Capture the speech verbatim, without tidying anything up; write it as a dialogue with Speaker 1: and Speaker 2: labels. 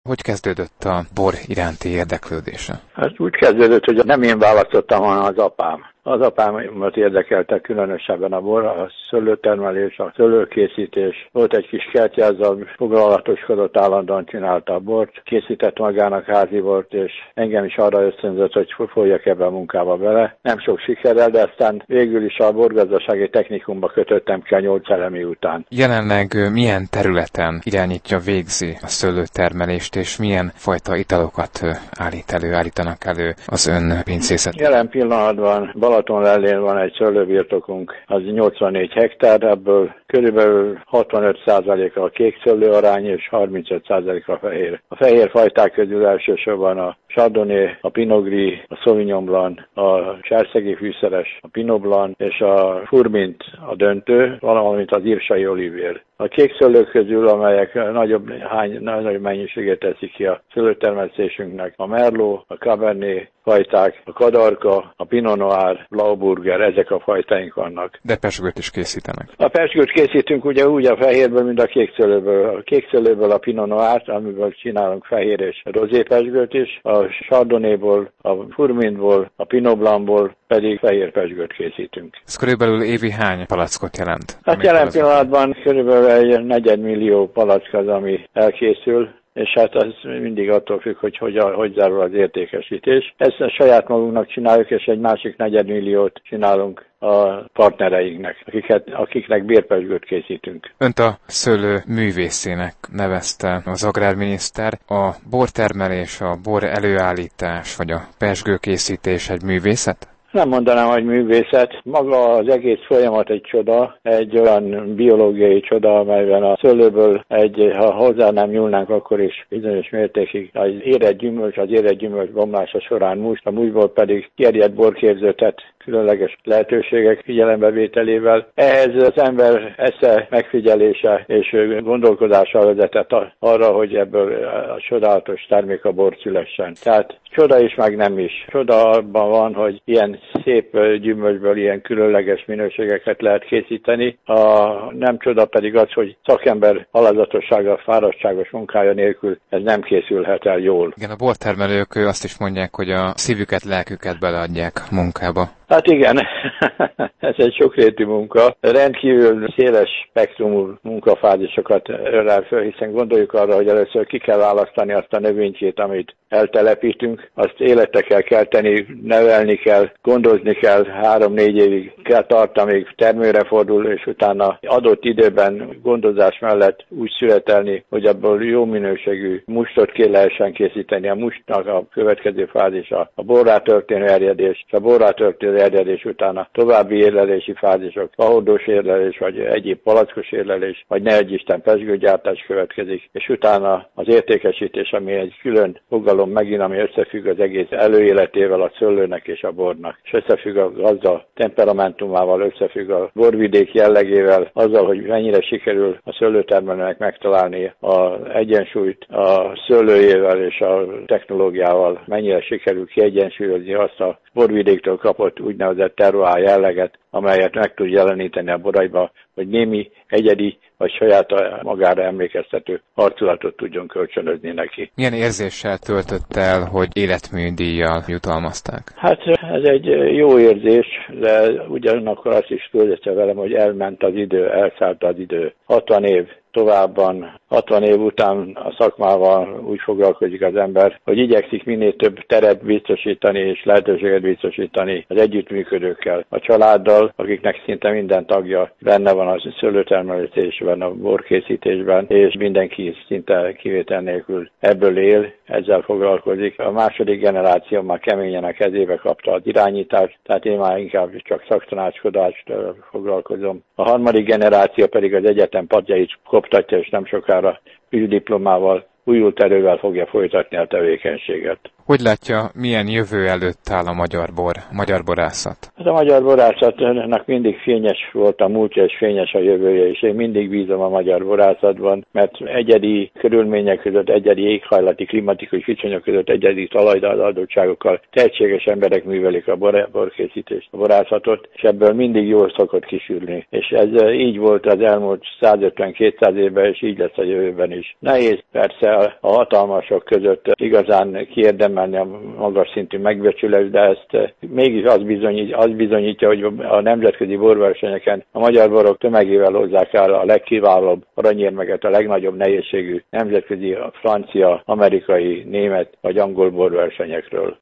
Speaker 1: Hogy kezdődött a bor iránti érdeklődése?
Speaker 2: Hát úgy kezdődött, hogy nem én választottam, hanem az apám. Az apámat érdekelte különösebben a bor, a szőlőtermelés, a szőlőkészítés. Volt egy kis kertje, azzal foglalatoskodott, állandóan csinálta a bort, készített magának házi bort, és engem is arra ösztönzött, hogy folyjak ebbe a munkába bele. Nem sok sikerrel, de aztán végül is a borgazdasági technikumba kötöttem ki a nyolc elemi után.
Speaker 1: Jelenleg milyen területen irányítja, végzi a szőlőtermelést, és milyen fajta italokat állít elő, állítanak elő az ön pincészet?
Speaker 2: Jelen pillanatban Balatonlellén van egy szőlőbirtokunk, az nyolcvannégy hektár, ebből körülbelül hatvanöt százaléka a kék szőlő arány és harmincöt százaléka a fehér. A fehér fajták közül elsősorban a Chardonnay, a Pinot Gris, a Sauvignon Blanc, a cserszegi fűszeres, a Pinot Blanc és a Furmint a döntő, valamint az írsai olivér. A kék szőlők közül, amelyek nagyobb, hány, nagyobb mennyiséget teszik ki a szőlőtermesztésünknek, a Merlot, a Cabernet fajták, a Kadarka, a Pinot Noir, Blauburger, ezek a fajtáink vannak.
Speaker 1: De pezsgőt is készítenek.
Speaker 2: A pezsgőt készítünk ugye úgy a fehérből, mint a kék szőlőből. A kék szőlőből a Pinot Noir, amiből csinálunk fehér és rozé pezsgőt is, a Chardonnayból, a Furmintból, a Pinot Blancból pedig fehér pezsgőt készítünk.
Speaker 1: Ez körülbelül évi hány palackot jelent?
Speaker 2: Hát jelen pillanatban körülbelül egy negyedmillió palack az, ami elkészül, és hát az mindig attól függ, hogy hogy, hogy zárul az értékesítés. Ezt a saját magunknak csináljuk, és egy másik negyedmilliót csinálunk a partnereinknek, akiket, akiknek bérpezsgőt készítünk.
Speaker 1: Önt a szőlő művészének nevezte az agrárminiszter. A bortermelés, a bor előállítás vagy a pezsgőkészítés egy művészet?
Speaker 2: Nem mondanám, hogy művészet. Maga az egész folyamat egy csoda, egy olyan biológiai csoda, amelyben a szőlőből egy, ha hozzá nem nyúlnánk, akkor is bizonyos mértékig az érett gyümölcs, az érett gyümölcs bomlása során must, a mustból pedig kierjedt borképzőtet különleges lehetőségek figyelembevételével. Ehhez az ember esze megfigyelése és gondolkodása vezetett arra, hogy ebből a csodálatos termék a bor szülessen. Tehát csoda is, meg nem is. Csoda abban van, hogy ilyen szép gyümölcsből ilyen különleges minőségeket lehet készíteni. A nem csoda pedig az, hogy szakember alázatossága, fáradtságos munkája nélkül ez nem készülhet el jól.
Speaker 1: Igen, a bortermelők azt is mondják, hogy a szívüket, lelküket beleadják munkába.
Speaker 2: Hát igen, ez egy sokrétű munka. Rendkívül széles spektrumú munkafázisokat ölel föl, hiszen gondoljuk arra, hogy először ki kell választani azt a növénykét, amit eltelepítünk, azt életre kell kelteni, nevelni kell, gondozni kell, három-négy évig kell tart, amíg termőre fordul, és utána adott időben gondozás mellett úgy születelni, hogy abból jó minőségű mustot ki lehessen készíteni. A mustnak a következő fázisa a borrá történő erjedés, és a borrá történő erjedés utána további érlelési fázisok, ahordós érlelés, vagy egyéb palackos érlelés, vagy ne egy Isten pezsgőgyártás következik, és utána az értékesítés, ami egy külön fogalom megint, ami összefügg az egész előéletével a szőlőnek és a bornak, és összefügg a gazda temperamentumával, összefügg a borvidék jellegével, azzal, hogy mennyire sikerül a szőlőtermelőnek megtalálni az egyensúlyt a szőlőjével és a technológiával, mennyire sikerül kiegyensúlyozni azt a borvidéktől kapott úgynevezett terroir jelleget, amelyet meg tud jeleníteni a boraiba, hogy némi egyedi vagy saját magára emlékeztető arculatot tudjon kölcsönözni neki.
Speaker 1: Milyen érzéssel töltött el, hogy életműdíjjal jutalmazták?
Speaker 2: Hát ez egy jó érzés, de ugyanakkor azt is töltette velem, hogy elment az idő, elszállt az idő. hatvan év továbban, hatvan év után a szakmával úgy foglalkozik az ember, hogy igyekszik minél több teret biztosítani és lehetőséget biztosítani az együttműködőkkel, a családdal, akiknek szinte minden tagja benne van a szőlőtermelésben, a borkészítésben, és mindenki szinte kivétel nélkül ebből él, ezzel foglalkozik. A második generáció már keményen a kezébe kapta az irányítást, tehát én már inkább csak szaktanácskodást foglalkozom. A harmadik generáció pedig az egyetem padjait koptatja, és nem sokára diplomával, újult erővel fogja folytatni a tevékenységet.
Speaker 1: Hogy látja, milyen jövő előtt áll a magyar bor, a magyar borászat?
Speaker 2: Hát a magyar borászatnak mindig fényes volt a múltja, és fényes a jövője, és én mindig bízom a magyar borászatban, mert egyedi körülmények között, egyedi éghajlati, klimatikus viszonyok között, egyedi talajadottságokkal tehetséges emberek művelik a bor, borkészítést, a borászatot, és ebből mindig jól szokott kisülni. És ez így volt az elmúlt százötven-kétszáz évben, és így lesz a jövőben is. Nehéz persze a hatalmasok között igazán kiérdemelni a magas szintű megbecsülést, de ezt mégis az bizonyít, az bizonyítja, hogy a nemzetközi borversenyeken a magyar borok tömegével hozzák el a legkiválóbb aranyérmeket, a legnagyobb nehézségű nemzetközi francia, amerikai, német vagy angol borversenyekről.